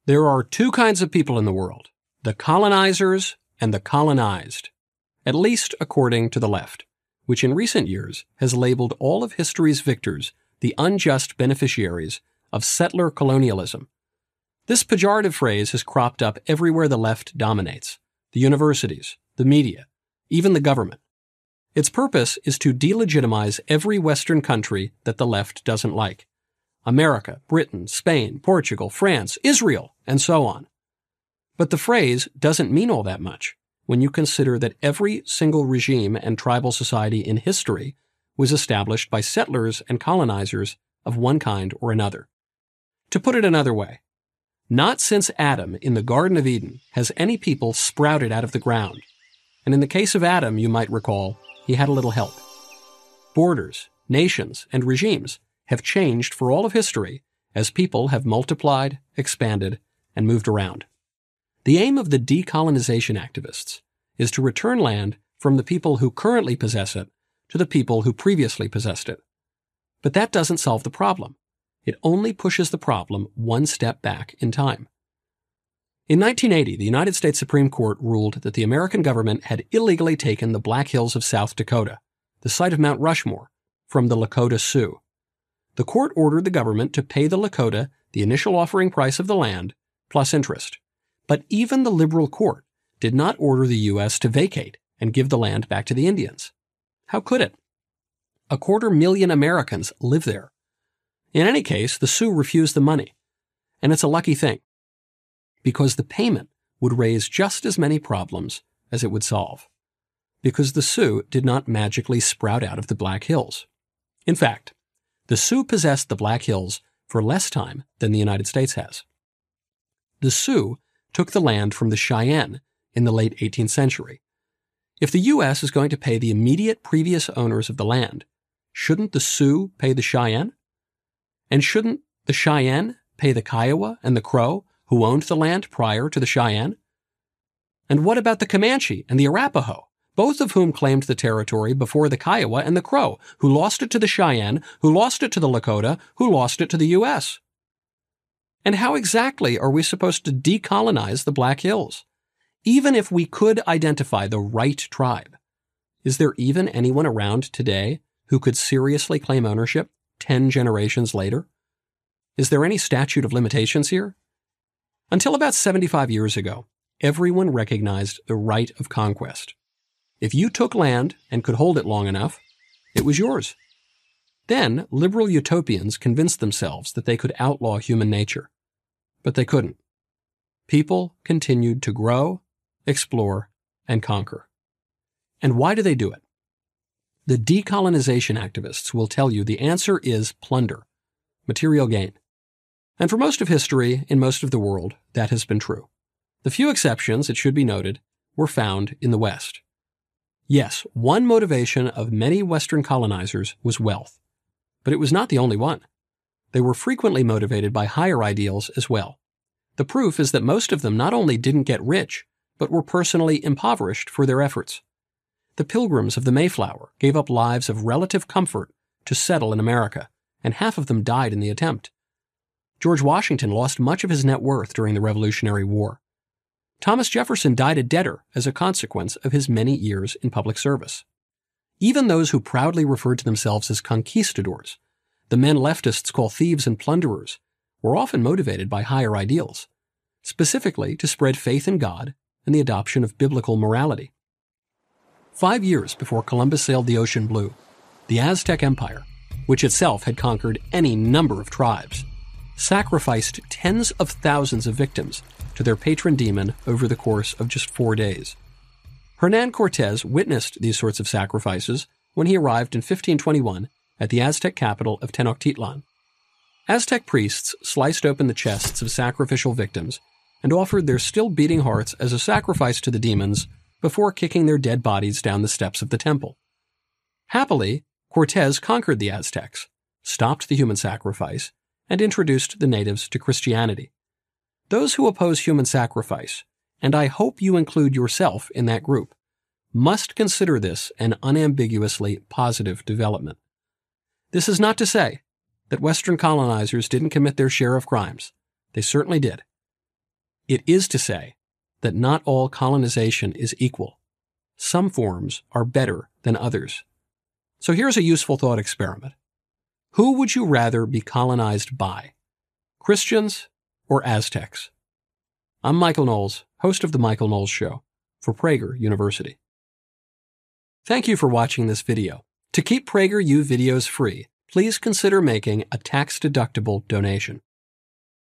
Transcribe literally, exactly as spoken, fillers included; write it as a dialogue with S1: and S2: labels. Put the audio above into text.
S1: There are two kinds of people in the world, the colonizers and the colonized, at least according to the left, which in recent years has labeled all of history's victors the unjust beneficiaries of settler colonialism. This pejorative phrase has cropped up everywhere the left dominates, the universities, the media, even the government. Its purpose is to delegitimize every Western country that the left doesn't like. America, Britain, Spain, Portugal, France, Israel, and so on. But the phrase doesn't mean all that much when you consider that every single regime and tribal society in history was established by settlers and colonizers of one kind or another. To put it another way, not since Adam in the Garden of Eden has any people sprouted out of the ground. And in the case of Adam, you might recall, he had a little help. Borders, nations, and regimes have changed for all of history as people have multiplied, expanded, and moved around. The aim of the decolonization activists is to return land from the people who currently possess it to the people who previously possessed it. But that doesn't solve the problem. It only pushes the problem one step back in time. In nineteen eighty, the United States Supreme Court ruled that the American government had illegally taken the Black Hills of South Dakota, the site of Mount Rushmore, from the Lakota Sioux. The court ordered the government to pay the Lakota the initial offering price of the land, plus interest. But even the liberal court did not order the U S to vacate and give the land back to the Indians. How could it? A quarter million Americans live there. In any case, the Sioux refused the money. And it's a lucky thing, because the payment would raise just as many problems as it would solve. Because the Sioux did not magically sprout out of the Black Hills. In fact, the Sioux possessed the Black Hills for less time than the United States has. The Sioux took the land from the Cheyenne in the late eighteenth century. If the U S is going to pay the immediate previous owners of the land, shouldn't the Sioux pay the Cheyenne? And shouldn't the Cheyenne pay the Kiowa and the Crow who owned the land prior to the Cheyenne? And what about the Comanche and the Arapaho, both of whom claimed the territory before the Kiowa and the Crow, who lost it to the Cheyenne, who lost it to the Lakota, who lost it to the U S? And how exactly are we supposed to decolonize the Black Hills? Even if we could identify the right tribe, is there even anyone around today who could seriously claim ownership ten generations later? Is there any statute of limitations here? Until about seventy-five years ago, everyone recognized the right of conquest. If you took land and could hold it long enough, it was yours. Then liberal utopians convinced themselves that they could outlaw human nature. But they couldn't. People continued to grow, explore, and conquer. And why do they do it? The decolonization activists will tell you the answer is plunder, material gain. And for most of history, in most of the world, that has been true. The few exceptions, it should be noted, were found in the West. Yes, one motivation of many Western colonizers was wealth. But it was not the only one. They were frequently motivated by higher ideals as well. The proof is that most of them not only didn't get rich, but were personally impoverished for their efforts. The Pilgrims of the Mayflower gave up lives of relative comfort to settle in America, and half of them died in the attempt. George Washington lost much of his net worth during the Revolutionary War. Thomas Jefferson died a debtor as a consequence of his many years in public service. Even those who proudly referred to themselves as conquistadors, the men leftists call thieves and plunderers, were often motivated by higher ideals, specifically to spread faith in God and the adoption of biblical morality. Five years before Columbus sailed the ocean blue, the Aztec Empire, which itself had conquered any number of tribes, sacrificed tens of thousands of victims to their patron demon over the course of just four days. Hernan Cortés witnessed these sorts of sacrifices when he arrived in fifteen twenty-one at the Aztec capital of Tenochtitlan. Aztec priests sliced open the chests of sacrificial victims and offered their still beating hearts as a sacrifice to the demons before kicking their dead bodies down the steps of the temple. Happily, Cortés conquered the Aztecs, stopped the human sacrifice, and introduced the natives to Christianity. Those who oppose human sacrifice, and I hope you include yourself in that group, must consider this an unambiguously positive development. This is not to say that Western colonizers didn't commit their share of crimes. They certainly did. It is to say that not all colonization is equal. Some forms are better than others. So here's a useful thought experiment. Who would you rather be colonized by? Christians or Aztecs? I'm Michael Knowles, host of The Michael Knowles Show for Prager University. Thank you for watching this video. To keep PragerU videos free, please consider making a tax-deductible donation.